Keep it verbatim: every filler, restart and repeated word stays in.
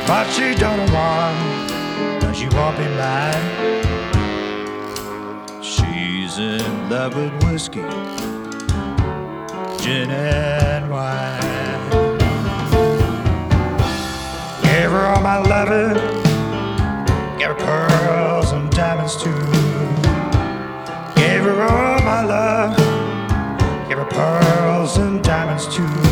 but she don't want, but she won't be mine. She's in love with whiskey, gin and wine. Gave her all my loving, gave her pearls and diamonds too. Gave her all my love, gave her pearls and diamonds too.